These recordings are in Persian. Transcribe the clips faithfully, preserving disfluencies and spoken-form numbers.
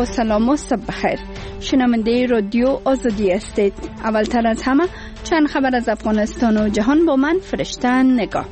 با سلام و صبح بخیر. شنونده رادیو آزادی هستید. اولتر از همه چند خبر از افغانستان و جهان با من فرشته نگاه.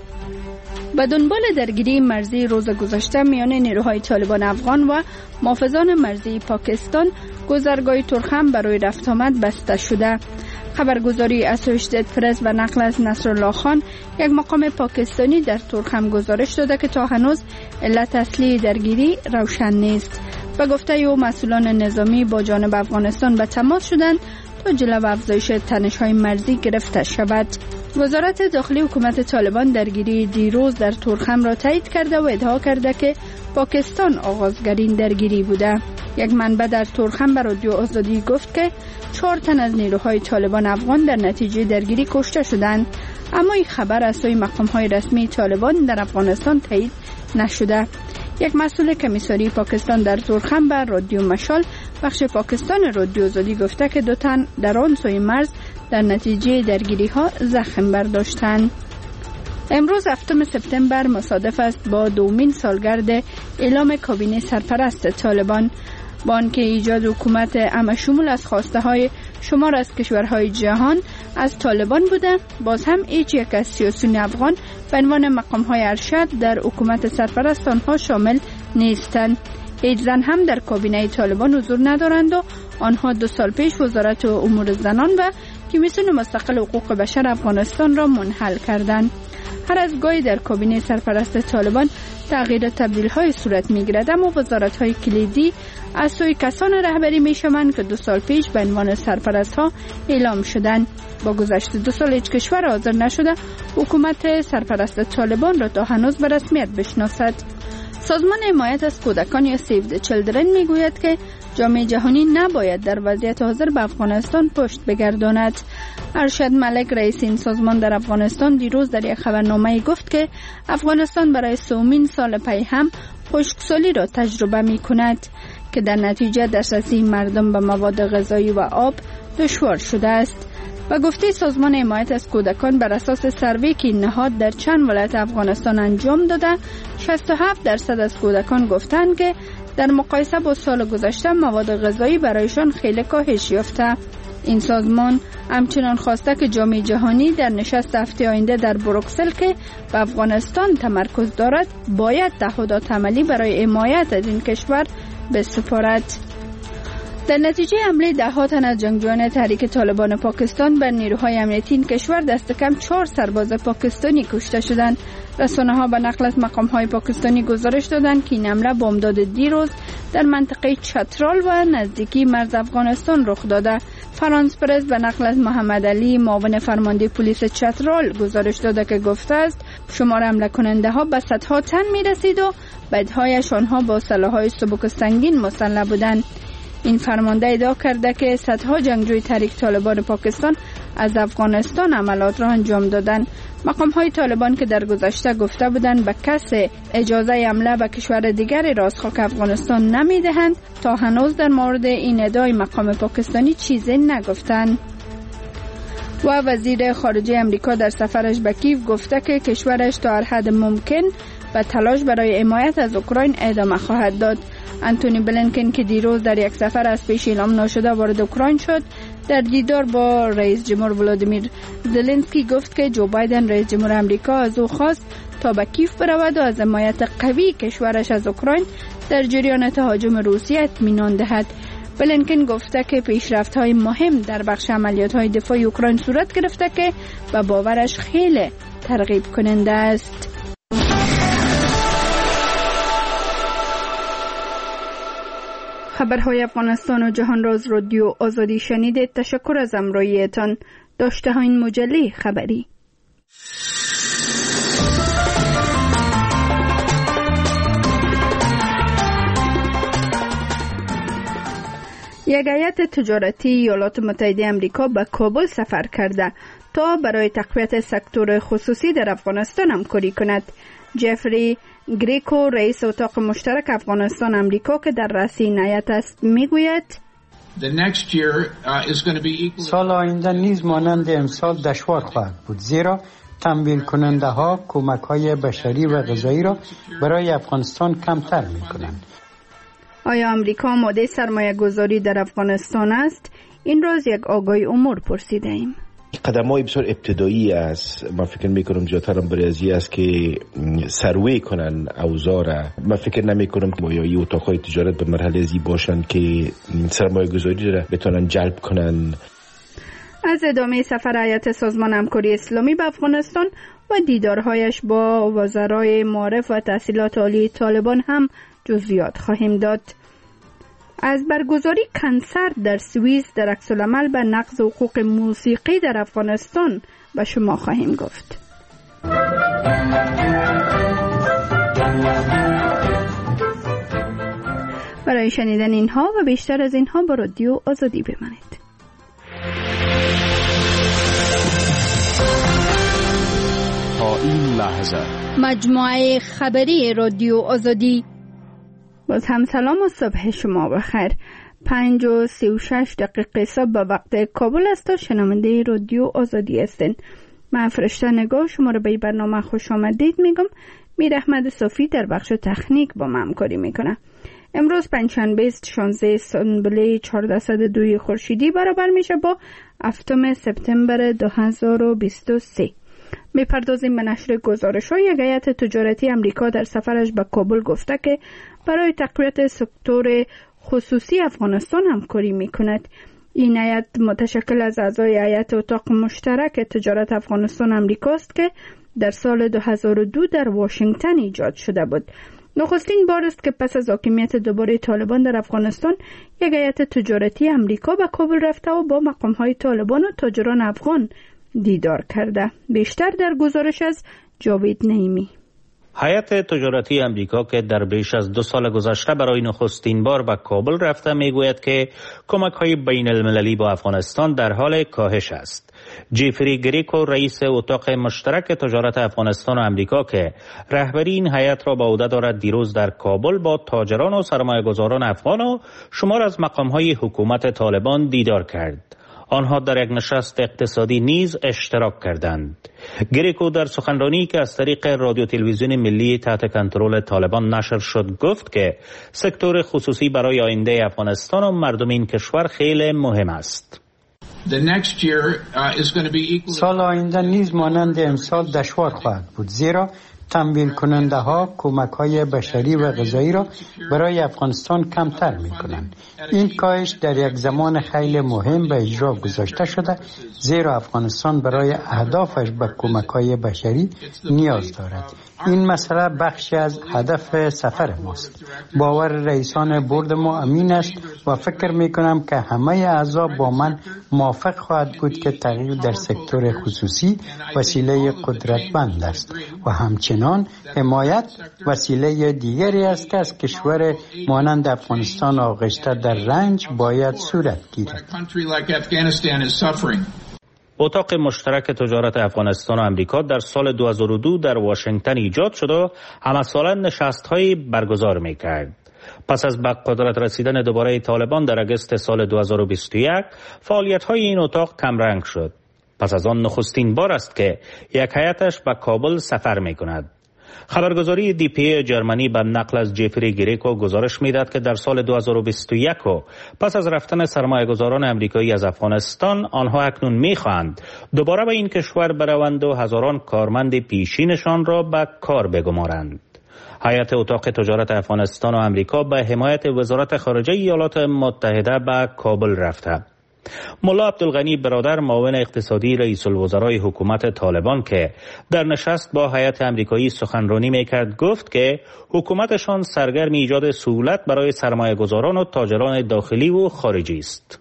به دنبال درگیری مرزی روز گذشته میان نیروهای طالبان افغان و محافظان مرزی پاکستان، گذرگاه تورخم برای رفت آمد بسته شده. خبرگزاری اسوشیتد پرس و نقل از نصرالله خان، یک مقام پاکستانی، در تورخم گزارش داده که تا هنوز علت اصلی درگیری روشن نیست. به گفته او مسئولان نظامی با جانب افغانستان به تماس شدند تا جلو افزایش تنش‌های مرزی گرفته شود. وزارت داخلی حکومت طالبان درگیری دیروز در تورخم را تایید کرده و ادعا کرده که پاکستان آغازگرین درگیری بوده. یک منبع در تورخم به رادیو آزادی گفت که چهار تن از نیروهای طالبان افغان در نتیجه درگیری کشته شدند، اما این خبر از سوی مقام‌های رسمی طالبان در افغانستان تایید نشده. یک مسئول کمیساری پاکستان در تورخم به رادیو مشال بخش پاکستان رادیو آزادی گفته که دو تن در آن سوی مرز در نتیجه درگیری ها زخم برداشتند. امروز هفتم سپتامبر مصادف است با دومین سالگرد اعلام کابینه سرپرست طالبان. با آنکه ایجاد حکومت عام‌شمول از خواسته های شمار از کشورهای جهان از طالبان بوده، باز هم هیچ یک از سیاسیون افغان به عنوان مقام های ارشد در حکومت سرپرست آنها شامل نیستند. هیچ زن هم در کابینه طالبان حضور ندارند و آنها دو سال پیش وزارت امور زنان و کمیسیون مستقل حقوق بشر افغانستان را منحل کردند. هر از گاهی در کابینه سرپرست طالبان تغییر و تبدیل های صورت می گیرد، اما وزارت های کلیدی از سوی کسان رهبری می شوند که دو سال پیش به عنوان سرپرست ها اعلام شدند. با گذشت دو سال هیچ کشور حاضر نشده حکومت سرپرست طالبان را تا هنوز به رسمیت بشناسد. سازمان حمایت از کودکان یا سیو د چیلدرن می گوید که جامعه جهانی نباید در وضعیت حاضر به افغانستان پشت بگرداند. ارشد ملک رئیس این سازمان در افغانستان دیروز در یک خبرنامه گفت که افغانستان برای سومین سال پی هم خشکسالی را تجربه می کند که در نتیجه دسترسی مردم به مواد غذایی و آب دشوار شده است. و گفته سازمان حمایت از کودکان بر اساس سروی که نهاد در چند ولایت افغانستان انجام داده، شصت و هفت درصد از کودکان گفتند که در مقایسه با سال گذشته مواد غذایی برایشان خیلی کاهش یافته. این سازمان همچنان خواسته که جامعه جهانی در نشست هفته آینده در بروکسل که به افغانستان تمرکز دارد باید تعهدات عملی برای حمایت از این کشور بسپارد. در نتیجه حمله ده ها تن از جنگجویان تحریک طالبان پاکستان بر نیروهای امنیتی این کشور دست کم چهار سرباز پاکستانی کشته شدند. رسانه ها به نقل از مقام های پاکستانی گزارش دادند که این حمله بامداد دیروز در منطقه چترال و نزدیکی مرز افغانستان رخ داده. فرانس پرس به نقل از محمد علی معاون فرمانده پلیس چترال گزارش داده که گفته است شمار حمله کننده ها به صدها تن می رسید و بعدهایش آنها با سلاح‌های سبک و سنگین مسلح بودند. این فرمانده ادعا کرده که صدها جنگجوی تحریک طالبان پاکستان از افغانستان عملیات را انجام دادند. مقام های طالبان که در گذشته گفته بودند به کس اجازه حمله به کشور دیگری را از خاک افغانستان نمی دهند، تا هنوز در مورد این ادعای مقام پاکستانی چیزی نگفتند. و وزیر خارجه امریکا در سفرش به کیو گفته که کشورش تا هر حد ممکن به تلاش برای حمایت از اوکراین ادامه خواهد داد. انتونی بلینکن که دیروز در یک سفر از پیش اعلام ناشده وارد اوکراین شد، در دیدار با رئیس جمهور ولادیمیر زلنسکی گفت که جو بایدن رئیس جمهور امریکا از او خواست تا به کیف برود و از حمایت قوی کشورش از اوکراین در جریان تهاجم روسیه اطمینان دهد. بلینکن گفته که پیشرفت‌های مهم در بخش عملیات‌های دفاعی اوکراین صورت گرفته که به باورش خیلی ترغیب کننده است. خبرهای افغانستان و جهان را از رادیو آزادی شنیدید. تشکر از همراهیتان. داشته ها این مجله خبری. یک هیئت تجارتی ایالات متحده آمریکا به کابل سفر کرده تا برای تقویت سکتور خصوصی در افغانستان همکاری کند. جفری گریکو رئیس اتاق مشترک افغانستان امریکا که در رأس این هیئت است میگوید سال آینده نیز مانند امسال دشوار خواهد بود، زیرا تمویل کننده ها کمک های بشری و غذایی را برای افغانستان کمتر می کنند. آیا امریکا آماده سرمایه گذاری در افغانستان است؟ این راز یک آگاهی امور پرسیده ایم. قدم‌های بسیار ابتدایی است. من فکر می‌کنم جاترم برای ازی است که سروی کنن اوضاع. من فکر نمی‌کنم که مایایی اتاق‌های تجارت به مرحله ازی باشن که سرمایه گذاری را بتونن جلب کنن. از ادامه سفر هیئت سازمان همکاری اسلامی به افغانستان و دیدارهایش با وزرای معارف و تحصیلات عالی طالبان هم جزئیات خواهیم داد. از برگزاری کنسرت در سوئیس در عکس‌العمل به نقض حقوق موسیقی در افغانستان به شما خواهیم گفت. برای شنیدن اینها و بیشتر از اینها با رادیو آزادی بمانید. تا این لحظه مجموعه خبری رادیو آزادی. باز هم سلام و صبح شما بخیر. پنج و سی و شش دقیقه صبح به وقت کابل است و شنونده رادیو آزادی هستین. من فرشته نگاه شما رو به برنامه خوش آمدید میگم. میر احمد صافی در بخش تکنیک با من همکاری میکنه. امروز پنجشنبه است، شانزده سنبله چهارصد و دو خورشیدی برابر میشه با هفتم سپتامبر دو هزار و بیست و سه. میپردازیم به نشر گزارش‌های یک هیئت تجارتی امریکا در سفرش به کابل گفته که برای تقویت سکتور خصوصی افغانستان همکاری میکند. این هیئت متشکل از اعضای هیئت اتاق مشترک تجارت افغانستان امریکاست که در سال دو هزار و دو در واشنگتن ایجاد شده بود. نخستین بار است که پس از حاکمیت دوباره طالبان در افغانستان یک هیئت تجارتی امریکا به کابل رفته و با مقام‌های طالبان و تاجران افغان دیدار کرده. بیشتر در گزارش از جاوید نعیمی. هیئت تجارتی امریکا که در بیش از دو سال گذشته برای نخستین بار به کابل رفته میگوید که کمک‌های بین المللی با افغانستان در حال کاهش است. جیفری گریکو رئیس اتاق مشترک تجارت افغانستان و امریکا که رهبری این هیئت را به عهده دارد دیروز در کابل با تاجران و سرمایه‌گذاران افغان و شمار از مقام‌های حکومت طالبان دیدار کرد. آنها در یک نشست اقتصادی نیز اشتراک کردند. گریکو در سخنرانی که از طریق رادیو تلویزیون ملی تحت کنترل طالبان نشر شد گفت که سکتور خصوصی برای آینده افغانستان و مردم این کشور خیلی مهم است. سال آینده نیز مانند امسال دشوار خواهد بود، زیرا تمویل کننده ها کمک های بشری و غذایی را برای افغانستان کمتر می کنند. این کاهش در یک زمان خیلی مهم به اجرا گذاشته شده، زیرا افغانستان برای اهدافش به کمک های بشری نیاز دارد. این مسئله بخشی از هدف سفر ماست. باور رئیسان بورد ما امین است و فکر می کنم که همه اعضا با من موافق خواهد بود که تغییر در سکتور خصوصی وسیله قدرتمند است و همچنان حمایت وسیله دیگری است که از کشور مانند افغانستان آغشته در رنج باید صورت گیرد. اتاق مشترک تجارت افغانستان و امریکا در سال دو هزار و دو در واشنگتن ایجاد شد و همه ساله نشست‌هایی برگزار می‌کرد. پس از به قدرت رسیدن دوباره طالبان در اگست سال دو هزار و بیست و یک، فعالیت‌های این اتاق کمرنگ شد. پس از آن نخستین بار است که یک هیئتش به کابل سفر می‌کند. خبرگزاری دی پی ای جرمنی به نقل از جیفری گریکو گزارش میداد که در سال دو هزار و بیست و یک پس از رفتن سرمایه‌گذاران امریکایی از افغانستان، آنها اکنون می‌خواهند دوباره به این کشور بروند و هزاران کارمند پیشینشان را به کار بگمارند. هیئت اتاق تجارت افغانستان و امریکا به حمایت وزارت خارجه ایالات متحده به کابل رفته. ملا عبدالغنی برادر معاون اقتصادی رئیس الوزرای حکومت طالبان که در نشست با هیئت امریکایی سخنرانی میکرد گفت که حکومتشان سرگرم ایجاد سهولت برای سرمایه‌گذاران و تاجران داخلی و خارجی است.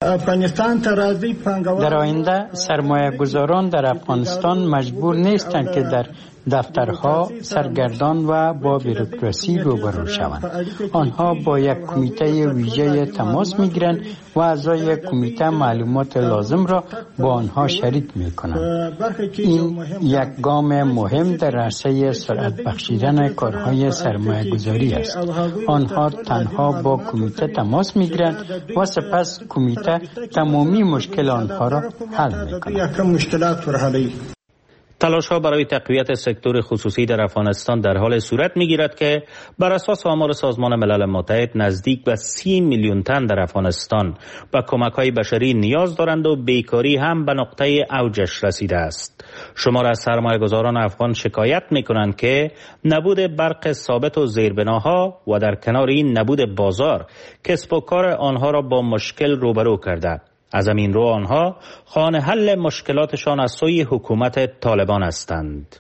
در آینده سرمایه‌گذاران در افغانستان مجبور نیستند که در دفترها سرگردان و با بوروکراسی روبرو شوند. آنها با یک کمیته ویژه تماس میگیرند و اعضای کمیته معلومات لازم را با آنها شریک میکنند. این یک گام مهم در عرصه سرعت بخشیدن کارهای سرمایه گذاری است. آنها تنها با کمیته تماس میگیرند و سپس کمیته تمامی مشکل آنها را حل میکند. تلاش ها برای تقویت سکتور خصوصی در افغانستان در حال صورت می گیرد که بر اساس آمار سازمان ملل متحد نزدیک به سی میلیون تن در افغانستان به کمک های بشری نیاز دارند و بیکاری هم به نقطه اوجش رسیده است. شمار از سرمایه‌گذاران افغان شکایت می کنند که نبود برق ثابت و زیربناها و در کنار این نبود بازار کسب و کار آنها را با مشکل روبرو کرده. از همین رو آنها خواهان حل مشکلاتشان از سوی حکومت طالبان هستند.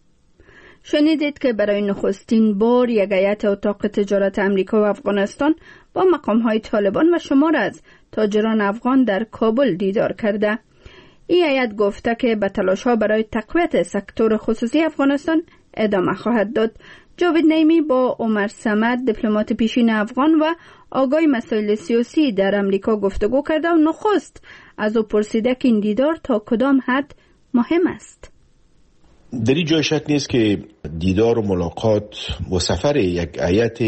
شنیدید که برای نخستین بار یک هیئت اتاق تجارت امریکا و افغانستان با مقام‌های طالبان و شمار از تاجران افغان در کابل دیدار کرده. این هیئت گفته که به تلاش‌ها برای تقویت سکتور خصوصی افغانستان ادامه خواهد داد. جاوید نعیمی با عمر صمد دیپلمات پیشین افغان و آگاه مسائل سیاسی در امریکا گفتگو کرده و نخست از او پرسیده که این دیدار تا کدام حد مهم است. در این جای شک نیست که دیدار و ملاقات و سفر یک هیئت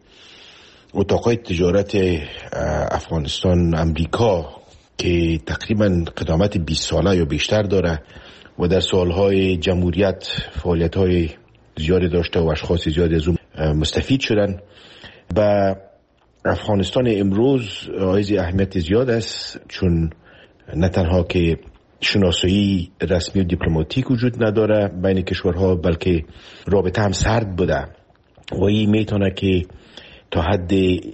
اتاقای تجارت افغانستان امریکا که تقریبا قدامت بیست ساله یا بیشتر داره و در سالهای جمهوریت فعالیت‌های زیادی داشته و اشخاص زیادی از اون مستفید شدن، و افغانستان امروز حائز اهمیت زیاد است، چون نه تنها که شناسایی رسمی و دیپلماتیک وجود نداره بین کشورها، بلکه رابطه هم سرد بوده و این میتونه که تا حد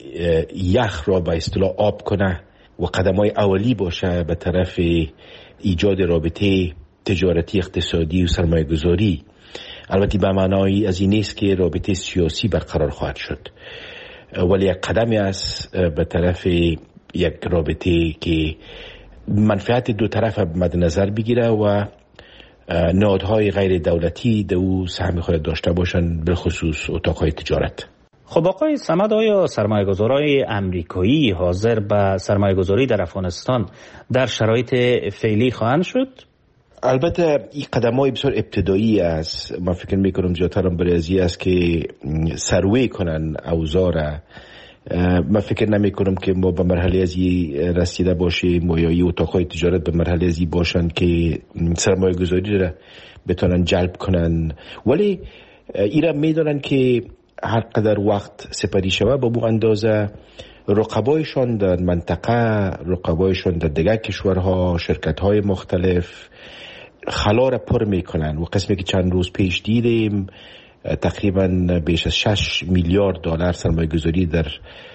یخ را به اصطلاح آب کنه و قدمای اولی باشه به طرف ایجاد رابطه تجارتی، اقتصادی و سرمایه گذاری. البته به معنای از این نیست که رابطه سیاسی برقرار خواهد شد، ولی یک قدمی است به طرف یک رابطه که منفعت دو طرف مد نظر بگیره و نهادهای غیر دولتی در او سهم خود داشته باشند، به خصوص اتاقهای تجارت. خب آقای صمد، آیا سرمایه‌گذارای امریکایی حاضر به سرمایه‌گذاری در افغانستان در شرایط فعلی خواهند شد؟ البته این قدم‌های بسیار ابتدایی است. من فکر می‌کنم زیادتر هم برای ازی است که سروی کنن اوضاع. من فکر نمی‌کنم که ما به مرحله ازی رسیده باشیم و یا این اتاق‌های تجارت به مرحله ازی باشن که سرمایه‌گذاری را بتونن جلب کنن، ولی ایرا می‌دونن که هر قدر وقت سپری شود با بو اندازه رقبایشان در منطقه، رقبایشان در دیگر کشورها، شرکت‌های مختلف خلا را پر میکنن و قسمی که چند روز پیش دیدیم تقریبا بیش از شش میلیارد دلار سرمایه گذاری در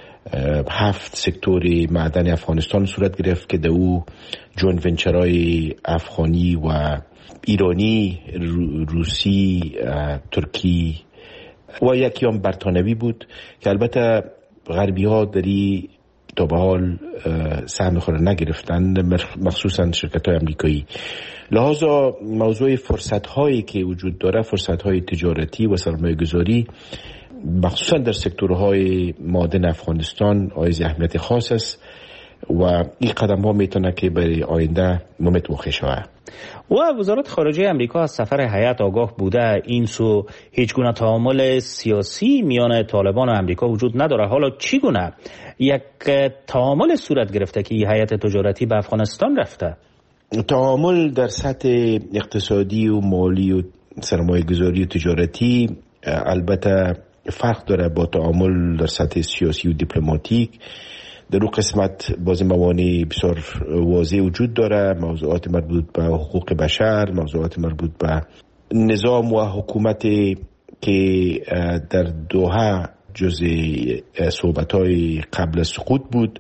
هفت سکتور معدن افغانستان صورت گرفت که در او جوین ونچرهای افغانی و ایرانی، روسی، ترکی و یکی هم برطانوی بود که البته غربی ها دری تا به حال سهم خود نگرفتند، مخصوصا شرکت های امریکایی. لحاظا موضوع فرصت هایی که وجود داره، فرصت های تجارتی و سرمایه گذاری مخصوصا در سکتورهای معدن افغانستان حائز اهمیت خاص است و این قدم ها میتونه که برای آینده متوقع شود. و وزارت خارجه امریکا از سفر هیئت آگاه بوده. این سو هیچ گونه تعامل سیاسی میان طالبان و امریکا وجود نداره. حالا چی گونه یک تعامل صورت گرفته که این هیئت تجارتی به افغانستان رفته؟ تعامل در سطح اقتصادی و مالی و سرمایه گذاری و تجارتی البته فرق داره با تعامل در سطح سیاسی و دیپلماتیک. در اون قسمت باز موانع بسیار واضح وجود داره، موضوعات مربوط به حقوق بشر، موضوعات مربوط به نظام و حکومت که در دوحه جز صحبت‌های قبل سقوط بود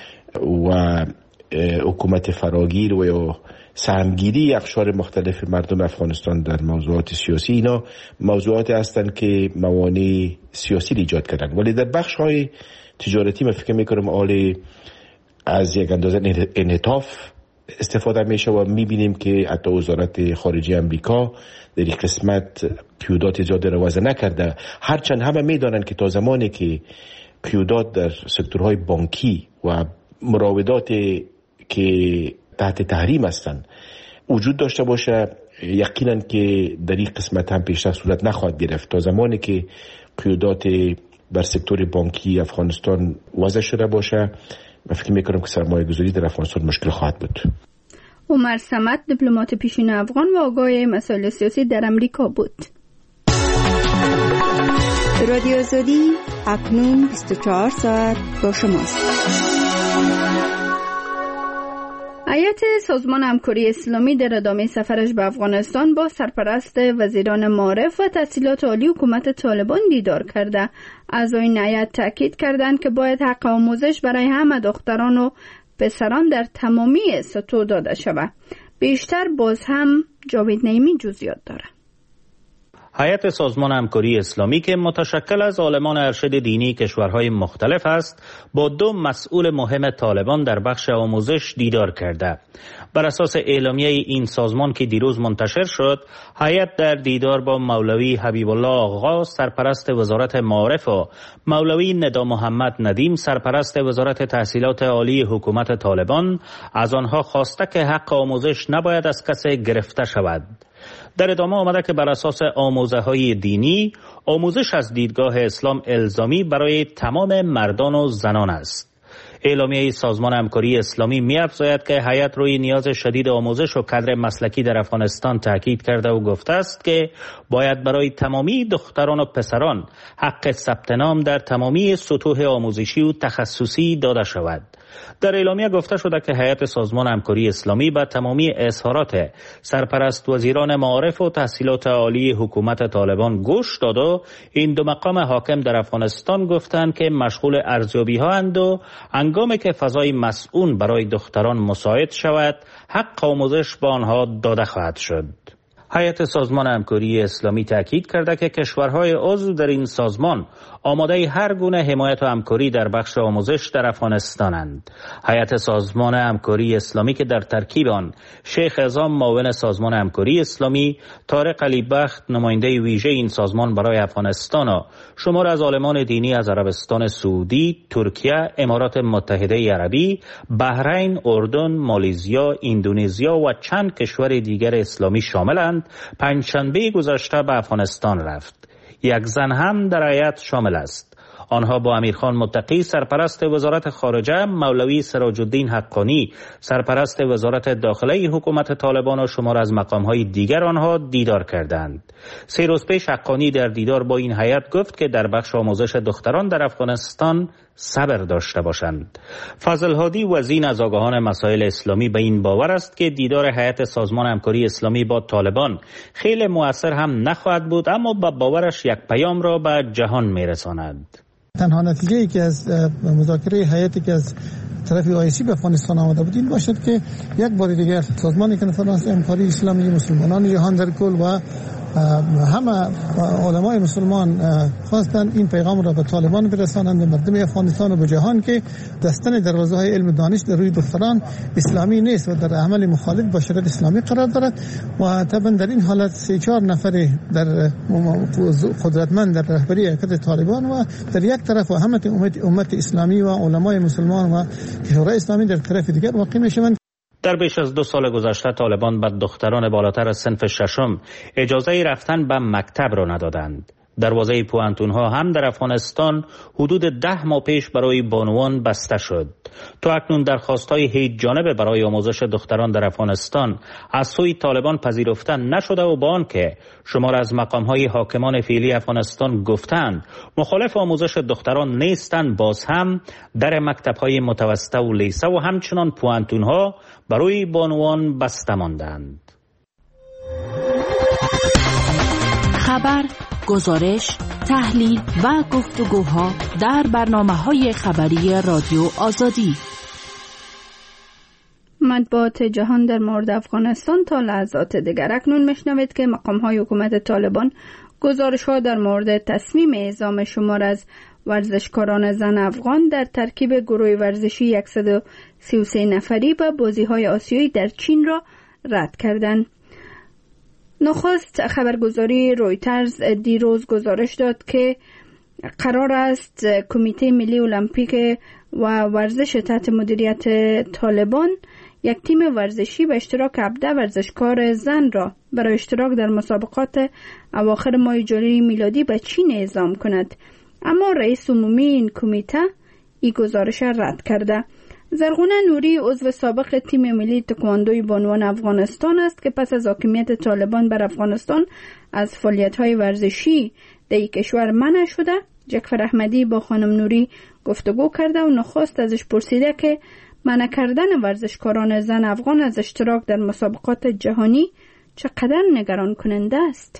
و حکومت فراگیر و یا سهمگیری اقشار مختلف مردم افغانستان در موضوعات سیاسی. اینا موضوعات هستند که موانع سیاسی ایجاد کردن، ولی در بخش‌های تجارتی من فکر میکنم آل از یک اندازه انعطاف استفاده میشه و میبینیم که حتی وزارت خارجه امریکا در این قسمت قیودات زیاده رو وضع نکرده، هرچند همه میدانن که تا زمانی که قیودات در سکتورهای بانکی و مراودات که تحت تحریم هستند وجود داشته باشه، یقینا که در این قسمت هم پیشرفت صورت نخواهد گرفت. تا زمانی که قیودات بر سکتور بانکی افغانستان وضع شده باشه، من فکر میکنم که سرمایه گذاری در افغانستان مشکل خواهد بود. عمر صمد دیپلمات پیشین افغان و آگاه مسائل سیاسی در امریکا بود. رادیو آزادی اکنون بیست و چهار ساعت با شماست. هیئت سازمان همکاری اسلامی در ادامه سفرش به افغانستان با سرپرست وزیران معارف و تحصیلات عالی حکومت طالبان دیدار کرده. اعضای هیئت تاکید کردند که باید حق آموزش برای همه دختران و پسران در تمامی سطوح داده شود. بیشتر باز هم جاوید نعیمی جزئیات دارد. هیئت سازمان همکاری اسلامی که متشکل از عالمان ارشد دینی کشورهای مختلف است، با دو مسئول مهم طالبان در بخش آموزش دیدار کرده. بر اساس اعلامیه این سازمان که دیروز منتشر شد، هیئت در دیدار با مولوی حبیب الله آقا سرپرست وزارت معارف و مولوی ندا محمد ندیم سرپرست وزارت تحصیلات عالی حکومت طالبان از آنها خواسته که حق آموزش نباید از کسی گرفته شود. در ادامه آمده که بر اساس آموزه های دینی، آموزش از دیدگاه اسلام الزامی برای تمام مردان و زنان است. اعلامیه سازمان همکاری اسلامی می‌افزاید که هیئت روی نیاز شدید آموزش و کادر مسلکی در افغانستان تاکید کرده و گفته است که باید برای تمامی دختران و پسران حق ثبت نام در تمامی سطوح آموزشی و تخصصی داده شود. در اعلامیه گفته شده که هیئت سازمان همکاری اسلامی به تمامی اظهارات سرپرست وزیران معارف و تحصیلات عالی حکومت طالبان گوش داد و این دو مقام حاکم در افغانستان گفتند که مشغول ارزیابی ها اند و هنگامی که فضای مسئول برای دختران مساعد شود، حق آموزش به آنها داده خواهد شد. هیئت سازمان همکاری اسلامی تاکید کرده که کشورهای عضو در این سازمان آماده هر گونه حمایت و همکاری در بخش آموزش در افغانستانند. هیئت سازمان همکاری اسلامی که در ترکیب آن شیخ اعظم معاون سازمان همکاری اسلامی، طارق علی بخت نماینده ویژه این سازمان برای افغانستان و شمار از عالمان دینی از عربستان سعودی، ترکیه، امارات متحده عربی، بحرین، اردن، مالزیا، اندونزیا و چند کشور دیگر اسلامی شاملند، پنجشنبه گذشته به افغانستان رفت. یک زن هم در هیئت شامل است. آنها با امیرخان متقی سرپرست وزارت خارجه، مولوی سراج الدین حقانی سرپرست وزارت داخله حکومت طالبان و شمار از مقام‌های دیگر آنها دیدار کردند. سه روز پیش حقانی در دیدار با این هیئت گفت که در بخش آموزش دختران در افغانستان صبر داشته باشند. فضل هادی وزین از آگاهان مسائل اسلامی به این باور است که دیدار هیئت سازمان همکاری اسلامی با طالبان خیلی مؤثر هم نخواهد بود، اما با باورش یک پیام را به جهان میرساند. تنها نتیجه ای که از مذاکره هیئتی که از طرف آیسی به افغانستان آمده بود این باشد که یک بار دیگر سازمان کنفرانس همکاری اسلامی مسلمانان جهان در کل و همه علمای مسلمان خواستن این پیغام را به طالبان برسانند، به مردم افغانستان و به جهان که دستن دروازه های علم دانش در روی دختران اسلامی نیست و در عمل مخالف با شریعت اسلامی قرار دارد. و طبعا در این حالت سه چهار نفر در قدرتمند در رهبری حرکت طالبان و در یک طرف و همه امت, امت اسلامی و علمای مسلمان و کشورهای اسلامی در طرف دیگر واقع میشوند. در بیش از دو سال گذشته طالبان به دختران بالاتر از صنف ششم اجازه رفتن به مکتب را ندادند. دروازه پوانتون‌ها هم در افغانستان حدود ده ماه پیش برای بانوان بسته شد. تا اکنون درخواست‌های هیچ جانبه برای آموزش دختران در افغانستان از سوی طالبان پذیرفته نشده و با آنکه شمار از مقام‌های حاکمان فعلی افغانستان گفتند مخالف آموزش دختران نیستند، باز هم در مکتب‌های متوسطه و لیسه و همچنان پوانتون‌ها برای بانوان بسته ماندند. خبر، گزارش، تحلیل و گفتگوها در برنامه‌های خبری رادیو آزادی. مطبوعات جهان در مورد افغانستان تا لحظات دیگر. اکنون میشنوید که مقام‌های حکومت طالبان گزارش‌ها در مورد تصمیم اعزام شمار از ورزشکاران زن افغان در ترکیب گروه ورزشی صد و سی و سه نفری به بازی‌های آسیایی در چین را رد کردند. نخست خبرگزاری رویترز دیروز گزارش داد که قرار است کمیته ملی المپیک و ورزش تحت مدیریت طالبان یک تیم ورزشی به اشتراک هفده ورزشکار زن را برای اشتراک در مسابقات اواخر ماه جولائی میلادی به چین اعزام کند، اما رئیس عمومی این کمیته این گزارش را رد کرده. زرغونه نوری عضو سابق تیم ملی تکواندوی بانوان افغانستان است که پس از حاکمیت طالبان بر افغانستان از فعالیت‌های ورزشی در این کشور منع شده. جعفر احمدی با خانم نوری گفتگو کرده و نخست ازش پرسیده که منع کردن ورزشکاران زن افغان از اشتراک در مسابقات جهانی چقدر نگران کننده است.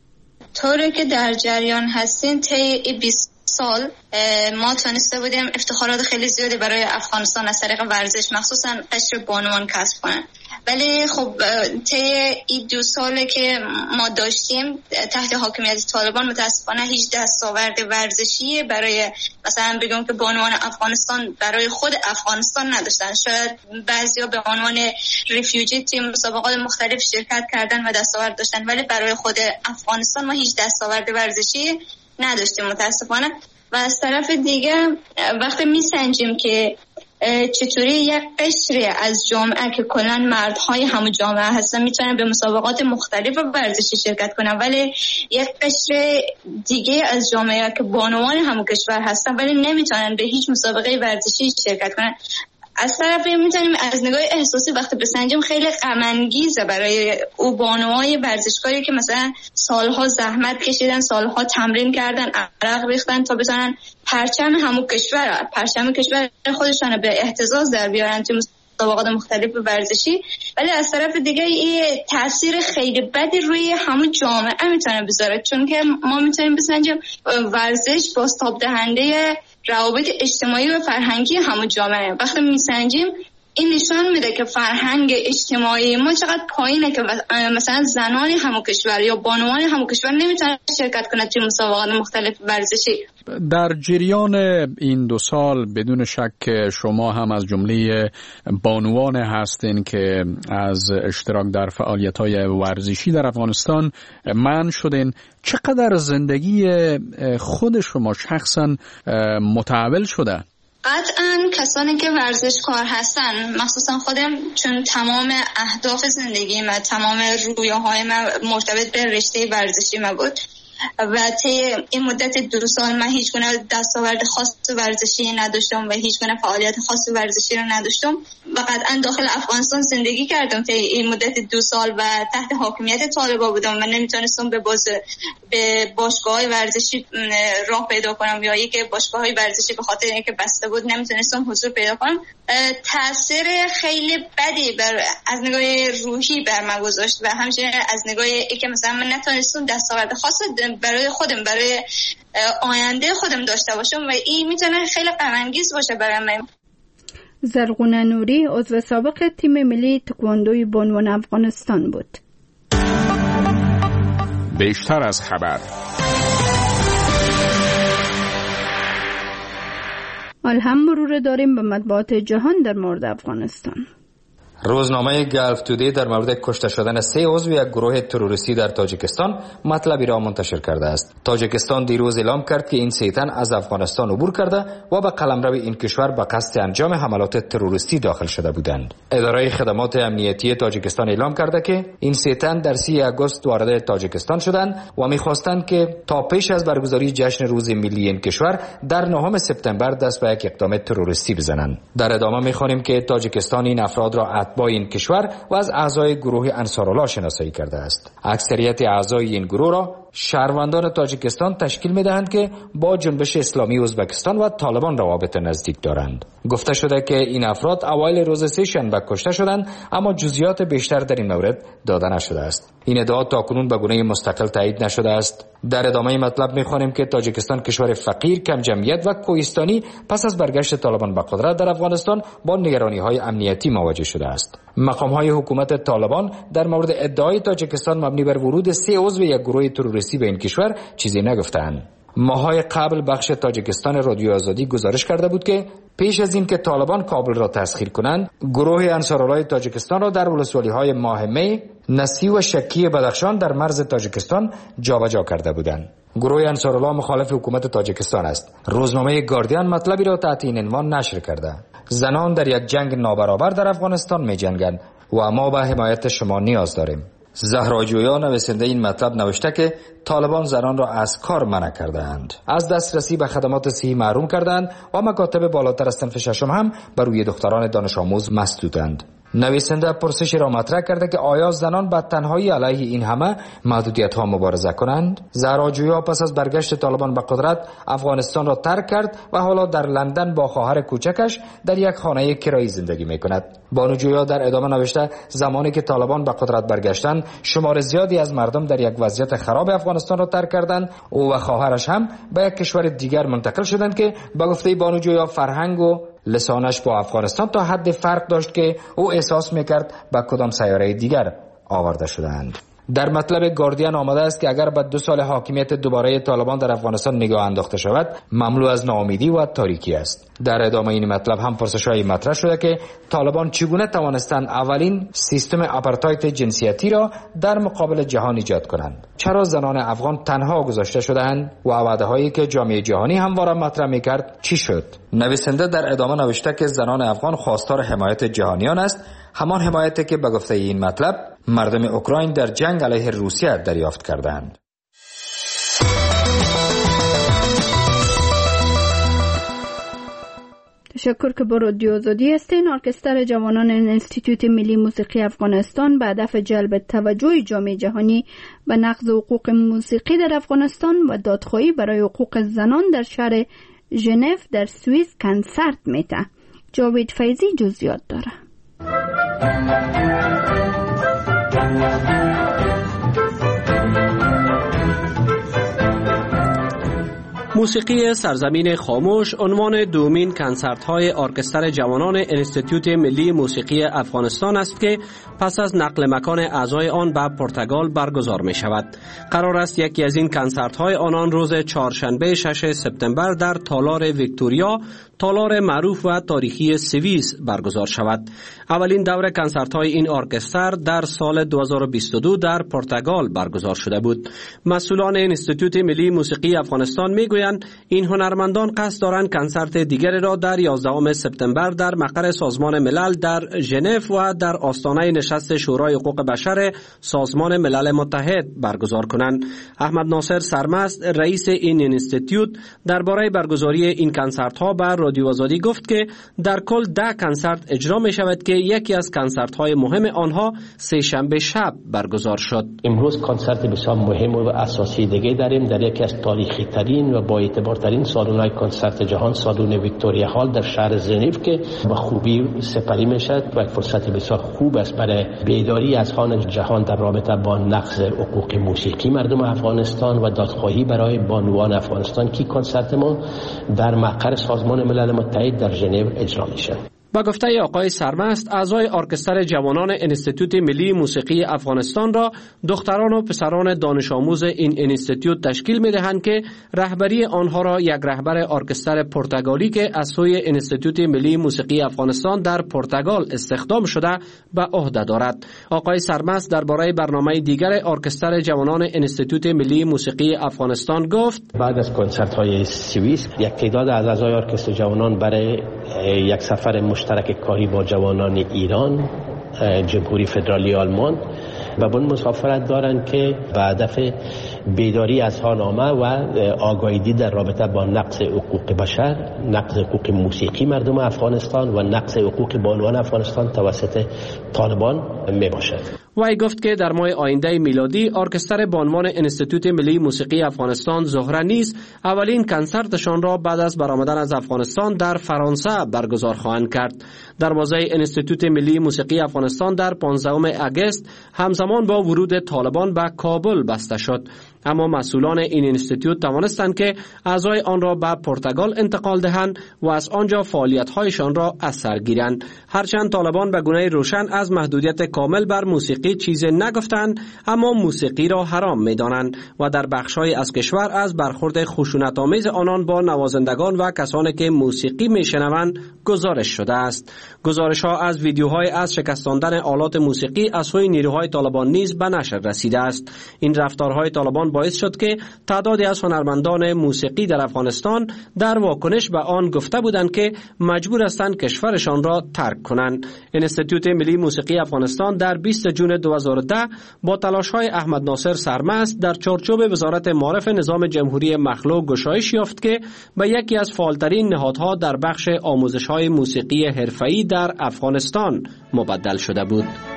طوری که در جریان هستین طی بیست سال ما تونسته بودیم افتخارات خیلی زیادی برای افغانستان از طریق ورزش مخصوصا قشر بانوان کسب کنن، ولی خب طی این دو ساله که ما داشتیم تحت حاکمیت طالبان متاسفانه هیچ دستاورد ورزشی برای مثلا بگم که بانوان افغانستان برای خود افغانستان نداشتن. شاید بعضیا به عنوان ریفیوجی توی مسابقات مختلف شرکت کردن و دستاورد داشتن، ولی برای خود افغانستان ما هیچ دستاورد ورزشی نداشتیم متاسفانه. و از طرف دیگه وقتی میسنجیم که چطوری یک قشری از جامعه که کلا مردهای همون جامعه هستن میتونن به مسابقات مختلف ورزشی شرکت کنن، ولی یک قشر دیگه از جامعه که بانوان همون کشور هستن ولی نمیتونن به هیچ مسابقه ورزشی شرکت کنن. از طرفی میتونیم از نگاه احساسی وقتی بسنجیم خیلی غم انگیزه برای او بانوهای ورزشکاری که مثلا سالها زحمت کشیدن، سالها تمرین کردن، عرق ریختن تا بتونن پرچم همون کشور پرچم کشور خودشان به احتزاز در بیارن توی مسابقات مختلف ورزشی. ولی از طرف دیگه این تاثیر خیلی بدی روی همون جامعه میتونه بذاره، چون که ما میتونیم بسنجیم ورزش بازتاب دهنده روابط اجتماعی و فرهنگی همون جامعه. وقتی میسنجیم این نشان میده که فرهنگ اجتماعی ما چقدر پایینه که مثلا زنان همون کشور یا بانوان همون کشور نمیتونن شرکت کنند توی مسابقات مختلف ورزشی. در جریان این دو سال بدون شک شما هم از جمله بانوان هستین که از اشتراک در فعالیت‌های ورزشی در افغانستان منع شدین. چقدر زندگی خود شما شخصا متحول شده؟ قطعاً کسانی که ورزشکار هستن مخصوصا خودم، چون تمام اهداف زندگی من، تمام رویاهای من مرتبط به رشته ورزشی من بود و طی این مدت دو سال من هیچ گونه دستاورد خاص ورزشی نداشتم و هیچ گونه فعالیت خاص ورزشی رو نداشتم و قطعا داخل افغانستان زندگی کردم طی این مدت دو سال و تحت حاکمیت طالبان بودم و نمیتونستم به باز به باشگاه‌های ورزشی راه پیدا کنم یا یک باشگاه‌های ورزشی به خاطر اینکه بسته بود نمیتونستم حضور پیدا کنم. تاثیر خیلی بدی بر از نگاه روحی بر من گذاشت و همچنین از نگاه اینکه مثلا من نتونستم دستاورد خاص برای خودم برای آینده خودم داشته باشم و این میتونه خیلی غم انگیز باشه برای من. زرغونه نوری عضو سابق تیم ملی تکواندوی بانوان افغانستان بود. بیشتر از خبر. حال هم مرور داریم به مطبوعات جهان در مورد افغانستان. روزنامه گلف تودی در مورد کشته شدن سه عضو یک گروه تروریستی در تاجیکستان مطلبی را منتشر کرده است. تاجیکستان دیروز اعلام کرد که این سه تن از افغانستان عبور کرده و به قلمرو این کشور به قصد انجام حملات تروریستی داخل شده بودند. اداره خدمات امنیتی تاجیکستان اعلام کرده که این سه تن در سی آگوست وارد تاجیکستان شدند و می‌خواستند که تا پیش از برگزاری جشن روز ملی این کشور در نهم سپتامبر دست به یک اقدام تروریستی بزنند. در ادامه می‌خوانیم که تاجیکستان این افراد را با این کشور و از اعضای گروه انصارالله شناسایی کرده است. اکثریت اعضای این گروه را شهروندان تاجیکستان تشکیل می‌دهند که با جنبش اسلامی ازبکستان و طالبان روابط نزدیک دارند. گفته شده که این افراد اوایل روز سه شنبه کشته شدند، اما جزئیات بیشتر در این مورد داده نشده است. این ادعا تاکنون به گونه مستقل تایید نشده است. در ادامه مطلب می‌خوانیم که تاجیکستان کشور فقیر، کم جمعیت و کوهستانی پس از برگشت طالبان به قدرت در افغانستان با نگرانی‌های امنیتی مواجه شده است. مقام‌های حکومت طالبان در مورد ادعای تاجیکستان مبنی بر ورود سه عضو یک گروه تروریستی به این کشور چیزی نگفتند. ماه‌های قبل بخش تاجیکستان رادیو آزادی گزارش کرده بود که پیش از این که طالبان کابل را تسخیر کنند، گروه انصارالله تاجیکستان را در ولسوالی‌های ماه می، نسی و شکی بدخشان در مرز تاجیکستان جابجا کرده بودند. گروه انصارالله مخالف حکومت تاجیکستان است. روزنامه گاردین مطلبی را تحت این عنوان نشر کرده: زنان در یک جنگ نابرابر در افغانستان می جنگند و ما به حمایت شما نیاز داریم. زهرا جویا نویسنده این مطلب نوشته که طالبان زنان را از کار منع کردند، از دسترسی به خدمات صحی محروم کردند و مکاتب بالاتر از صنف ششم هم بر روی دختران دانش آموز مسدودند. نویسنده پرسشی را مطرح کرده که آیا زنان به تنهایی علیه این همه محدودیت ها مبارزه کنند؟ زهرا جویا پس از برگشت طالبان به قدرت افغانستان را ترک کرد و حالا در لندن با خواهر کوچکش در یک خانه کرایی زندگی می کند. بانو جویا در ادامه نوشته زمانی که طالبان به قدرت برگشتند شمار زیادی از مردم در یک وضعیت خراب افغانستان را ترک کردند. او و خواهرش هم به یک کشور دیگر منتقل شدند که به گفته بانو جویا فرهنگ و لسانش با افغانستان تا حد فرق داشت که او احساس میکرد به کدام سیاره دیگر آورده شدند. در مطلب گاردین آمده است که اگر بعد دو سال حاکمیت دوباره طالبان در افغانستان نگاه انداخته شود مملو از ناامیدی و تاریکی است. در ادامه این مطلب هم پرسش‌های مطرح شده که طالبان چگونه توانستند اولین سیستم آپارتاید جنسیتی را در مقابل جهان ایجاد کنند؟ چرا زنان افغان تنها گذاشته شدند و وعده‌هایی که جامعه جهانی همواره مطرح می‌کرد چی شد؟ نویسنده در ادامه نوشته که زنان افغان خواستار حمایت جهانیان است، همان حمایتی که به گفته این مطلب مردم اوکراین در جنگ علیه روسیه دریافت کردند. تشکر که با رادیو آزادی هستین. ارکستر جوانان انستیتوت ملی موسیقی افغانستان به هدف جلب توجه جامعه جهانی به نقض حقوق موسیقی در افغانستان و دادخواهی برای حقوق زنان در شهر ژنو در سوئیس کنسرت میده. جاوید فیضی جزئیات داره. موسیقی سرزمین خاموش عنوان دومین کنسرت های ارکستر جوانان انستیتوت ملی موسیقی افغانستان است که پس از نقل مکان اعضای آن به پرتغال برگزار می شود. قرار است یکی از این کنسرت های آنان روز چهارشنبه ششم سپتامبر در تالار ویکتوریا، تالار معروف و تاریخی سوئیس برگزار شود. اولین دوره کنسرت های این ارکستر در سال دو هزار و بیست و دو در پرتغال برگزار شده بود. مسئولان انستیتوت ملی موسیقی افغانستان میگویند این هنرمندان قصد دارند کنسرت دیگری را در یازدهم سپتامبر در مقر سازمان ملل در ژنو و در آستانه نشست شورای حقوق بشر سازمان ملل متحد برگزار کنند. احمد ناصر سرمست رئیس این انستیتوت درباره برگزاری این کنسرت ها بر رادیو آزادی گفت که در کل ده کنسرت اجرا می شود که یکی از کنسرت های مهم آنها سه شنبه شب برگزار شد. امروز کنسرت بسیار مهم و اساسی دیگه داریم در یکی از تاریخی ترین و با اعتبار ترین سالن های کنسرت جهان، سالن ویکتوریا هال در شهر ژنو که با خوبی سپری می شود و یک فرصت بسیار خوب است برای بیداری اذهان جهان در رابطه با نقض حقوق موسیقی مردم افغانستان و دادخواهی برای بانوان افغانستان که کنسرت ما در مقر سازمان ملل متحد در ژنو اجرا میشه. با گفته آقای سرمست، اعضای ارکستر جوانان انستیتوت ملی موسیقی افغانستان را دختران و پسران دانش آموز این انستیتوت تشکیل می دهند که رهبری آنها را یک رهبر ارکستر پرتغالی که از سوی انستیتوت ملی موسیقی افغانستان در پرتغال استخدام شده به عهده دارد. آقای سرمست درباره برنامه دیگر ارکستر جوانان انستیتوت ملی موسیقی افغانستان گفت: بعد از کنسرت های سوئیس یک تعداد از اعضای ارکستر جوانان برای یک سفر مشترک کاری با جوانان ایران، جمهوری فدرالی آلمان و بون مسافرت دارند که به هدف بیداری اذهان عامه و آگاهی در رابطه با نقض حقوق بشر، نقض حقوق موسیقی مردم افغانستان و نقض حقوق بانوان افغانستان توسط طالبان می باشد. وی گفت که در ماه آینده میلادی ارکستر بانوان انستیتوت ملی موسیقی افغانستان زهره نیز اولین کنسرتشان را بعد از برآمدن از افغانستان در فرانسه برگزار خواهند کرد. دروازه انستیتوت ملی موسیقی افغانستان در پانزدهم آگوست همزمان با ورود طالبان به کابل بسته شد، اما مسئولان این انستیتوت توانستند که اعضای آن را به پرتغال انتقال دهند و از آنجا فعالیت‌هایشان را از سر گیرند. هرچند طالبان به گونه روشن از محدودیت کامل بر موسیقی چیزی نگفتند، اما موسیقی را حرام می‌دانند و در بخش‌های از کشور از برخورد خشونت‌آمیز آنان با نوازندگان و کسانی که موسیقی می‌شنوند گزارش شده است. گزارش‌ها از ویدیوهای از شکستاندن آلات موسیقی از سوی نیروهای طالبان نیز به نشر رسیده است. این رفتارهای طالبان باعث شد که تعدادی از هنرمندان موسیقی در افغانستان در واکنش به آن گفته بودند که مجبور هستند کشورشان را ترک کنند. انستیتوت ملی موسیقی افغانستان در بیست جون دو هزار و ده با تلاش‌های احمد ناصر سرمست در چارچوب وزارت معارف نظام جمهوری مخلوع گشایش یافت که به یکی از فعالترین نهادها در بخش آموزش‌های موسیقی حرفه‌ای در افغانستان مبدل شده بود.